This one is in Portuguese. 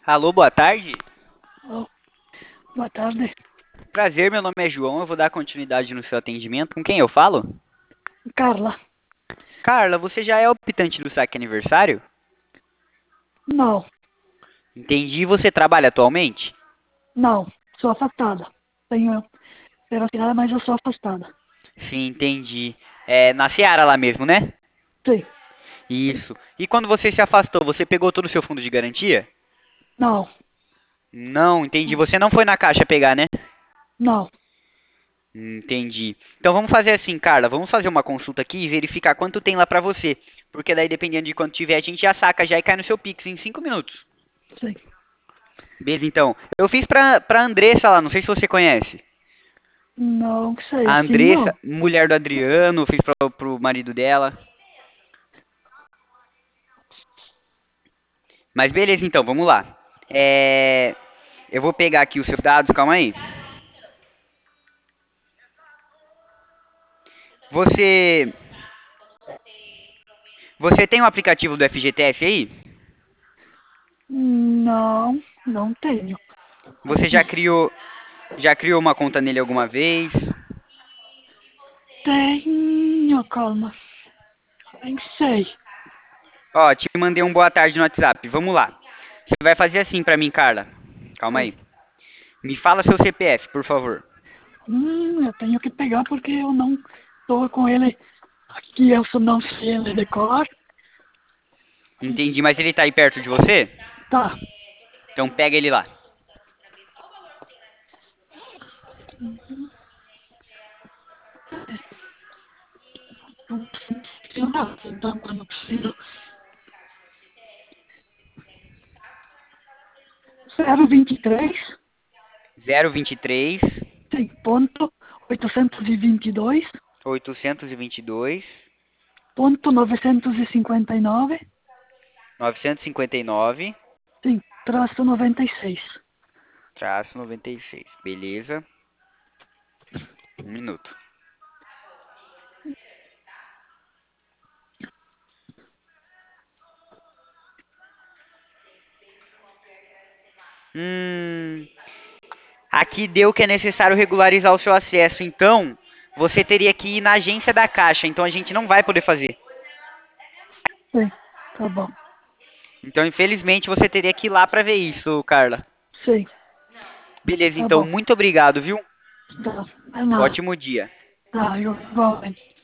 Alô, boa tarde. Oh, boa tarde. Prazer, meu nome é João. Eu vou dar continuidade no seu atendimento. Com quem eu falo? Carla. Carla, você já é optante do saque aniversário? Não, Entendi. Você trabalha atualmente? não. Sou afastada. Tenho veracidade, mas eu sou afastada. Sim, entendi. É na Seara lá mesmo, né? Sim. Isso. E quando você se afastou, você pegou todo o seu fundo de garantia? Não, Não, entendi. Você não foi na caixa pegar, né? não. Entendi. Então vamos fazer assim, Carla. Vamos fazer uma consulta aqui e verificar quanto tem lá pra você. Porque daí, dependendo de quanto tiver, a gente já saca já e cai no seu Pix em 5 minutos. Sim. Beleza, então. Eu fiz pra Andressa lá, não sei se você conhece. Não sei, A assim Andressa, não. mulher do Adriano, fiz pro marido dela. Mas beleza, então, vamos lá. Eu vou pegar aqui os seus dados, calma aí. Você, você tem o aplicativo do FGTS aí? Não, não tenho. Você já criou uma conta nele alguma vez? Tenho, calma. Nem sei. Ó, te mandei um boa tarde no WhatsApp. Vamos lá. Você vai fazer assim pra mim, Carla. Calma Sim. aí. Me fala seu CPF, por favor. Eu tenho que pegar porque eu não estou com ele aqui. Eu só não sei ele de cor. Entendi, mas ele tá aí perto de você? Tá. Então pega ele lá. Não preciso nada. Então, quando preciso. 023. 023 Sim, ponto 822. 822 Ponto 959, 959 sim, traço 96. traço 96. Beleza. Um minuto. Hum, aqui deu que é necessário regularizar o seu acesso. Então, você teria que ir na agência da Caixa. Então, a gente não vai poder fazer. Sim, tá bom. Então, infelizmente, você teria que ir lá para ver isso, Carla. Sim, Beleza, tá então, bom. muito obrigado, viu? Tá, é nada. Ótimo dia. Tá, igualmente.